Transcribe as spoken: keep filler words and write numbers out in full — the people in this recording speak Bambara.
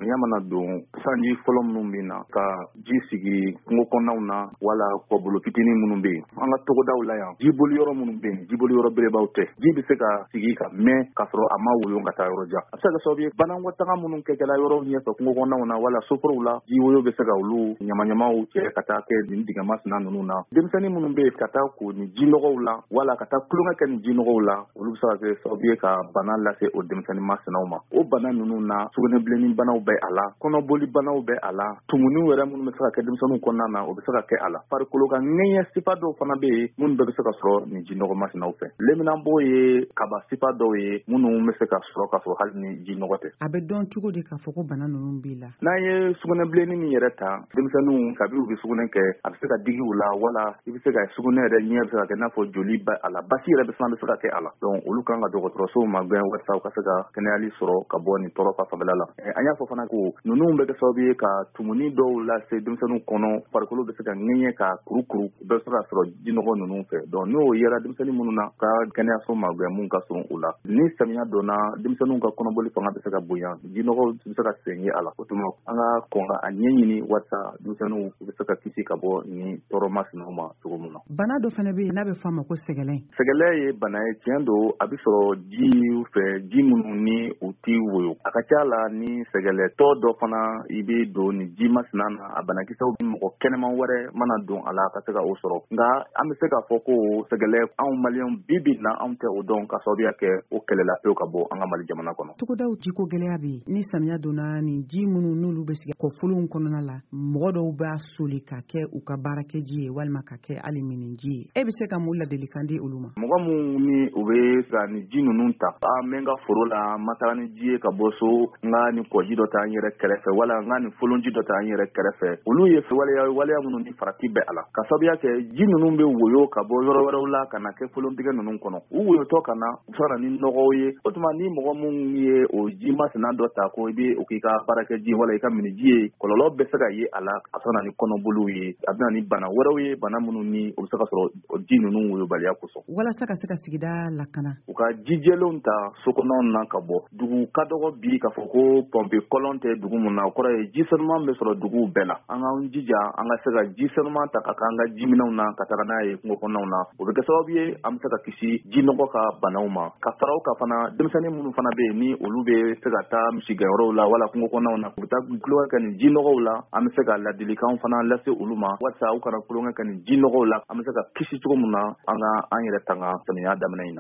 samiya mana don sanji fɔlɔ minnu bɛ na ka ji sigi kungo kɔnɔnaw na wala kɔbolo fitinin minnu bɛ yen an ka togodaw la yan jiboli yɔrɔ minnu bɛ yen jiboli yɔrɔ berebaw tɛ ji bɛ se ka sigi ka mɛn ka sɔrɔ a ma woyo ka taa yɔrɔ jan a bɛ se ka sababu ye banakɔtaga minnu kɛkɛla yɔrɔ ɲɛfɛ kungo kɔnɔnaw na wala soforow la ji woyo bɛ se ka olu ɲamaɲamaw cɛ ka taa kɛ nin dingɛ masina ninnu na denmisɛnnin minnu bɛ yen ka taa ko nin ji nɔgɔw la wala ka taa kulonkɛ kɛ nin ji nɔgɔw la olu bɛ se ka kɛ sababu ye ka bana lase o denmisɛnnin masinaw ma o bana ninnu na sugunɛbilenni banaw bɛ a la kɔnɔboli banaw bɛ a la tumuni yɛrɛ minnu bɛ se ka kɛ denmisɛnninw kɔnɔna na o bɛ se ka kɛ a la farikolo ka ŋɛɲɛ sifa dɔw fana bɛ yen minnu bɛɛ bɛ se ka sɔrɔ nin ji nɔgɔ masinaw fɛ leminanbo ye kaba sifa dɔw ye minnu bɛ se ka sɔrɔ ka sɔrɔ hali ni ji nɔgɔ tɛ a bɛ dɔn cogo di k'a fɔ ko bana ninnu b'i la n'an ye sugunɛbilenni min yɛrɛ ta denmisɛnninw kabi u bɛ sugunɛ kɛ a bɛ se ka digi u la wala i bɛ se ka sugunɛ yɛrɛ ɲɛ bɛ se ka kɛ n'a fɔ joli ba a la basi yɛrɛ bɛ fana bɛ se ka kɛ a la donc olu kan ka dɔgɔtɔrɔsow ma gɛn walasa u ka se ka kɛnɛyali sɔrɔ ka bɔ nin tɔɔrɔ ka fanfɛla la an y'a fɔ fana ko ninnu bɛ kɛ sababu ye ka tumuni dɔw lase denmisɛnninw kɔnɔ farikolo bɛ se ka ŋɛɲɛ ka kurukuru bɛɛ bɛ se ka sɔrɔ jinɔgɔ ninnu fɛ donc n'o yera denmisɛnnin minnu na ka kɛnɛyaso ma gɛn mun ka surun u la ni samiya donna denmisɛnninw ka kɔnɔboli fanga bɛ se ka bonya jinɔgɔ bɛ se ka sen ye a la o tuma an ka kɔn ka a ɲɛɲini walasa denmisɛnninw bɛ se ka kisi ka bɔ ni tɔɔrɔ masinaw ma cogo min na bana dɔ fana bɛ yen n'a bɛ fɔ a ma ko sɛgɛlɛn sɛgɛlɛn ye bana ye tiɲɛ don a bɛ sɔrɔ ji fɛ ji minnu ni u ti woyo a ka ca la ni sɛgɛlɛtɔ dɔ fana i bɛ don ni ji masina na a banakisɛw bɛ mɔgɔ kɛnɛman wɛrɛ mana don a la ka se ka o sɔrɔ nka an bɛ se k'a fɔ ko sɛgɛlɛn anw maliyɛnw bi bi na anw tɛ o dɔn ka sababuya kɛ o kɛlɛla pewu ka bɔ an ka Mali jamana kɔnɔ togodaw jiko gɛlɛya bɛ yen ni samiya donna ni ji minnu n'olu bɛ sigi kɔfolonw kɔnɔna la mɔgɔ dɔw b'a soli ka kɛ u ka baarakɛji ye walima ka kɛ hali miniji ye e bɛ se ka mun ladilikan di olu ma mɔgɔ minnu ni u bɛ ka ni ji ninnu ta a n bɛ n ka foro la n ma taga ni ji ye ka bɔ so n ka ni kɔji dɔ ta n yɛrɛ kɛrɛfɛ wala n ka ni folonji dɔ ta n yɛrɛ kɛrɛfɛ olu ye waleya waleya minnu ni farati bɛ a la ka sababuya kɛ ji ninnu bɛ woyo ka bɔ yɔrɔ wɛrɛw la ka na kɛ folontigɛ ninnu kɔnɔ u woyotɔ ka na u sɔrɔ ni nɔgɔw ye o tuma ni mɔgɔ minnu ye o ji masina dɔ ta ko i bɛ o k'i ka baarakɛji wala i ka miniji ye kɔlɔlɔ bɛ se ka ye a la a sɔrɔ ni kɔnɔboliw ye a bɛ ni bana wɛrɛw ye bana minnu ni o bɛ se ka sɔrɔ ji ninnu woyobaliya kosɔn walasa ka se ka sigida lakana u ka ji jɛlenw ta sokɔnɔw na ka bɔ dugu ka dɔgɔ bi k'a fɔ ko pɔmpe kɔlɔn tɛ dugu mun na o kɔrɔ ye ji sanuman bɛ sɔrɔ duguw bɛɛ la an k'an jija an ka se ka ji sanuman ta ka k'an ka jiminɛw na ka taga n'a ye kungo kɔnɔnaw na o bɛ kɛ sababu ye an bɛ se ka kisi ji nɔgɔ ka banaw ma ka fara o kan fana denmisɛnnin minnu fana bɛ yen ni olu bɛ se ka taa misigɛnyɔrɔw la wala kungo kɔnɔnaw na u bɛ taa kulonkɛ kɛ nin ji nɔgɔw la an bɛ se ka ladilikanw fana lase olu ma walasa u kana kulonkɛ kɛ nin ji nɔgɔw la an bɛ se ka kisi cogo min na an ka an yɛrɛ tanga samiya daminɛ in na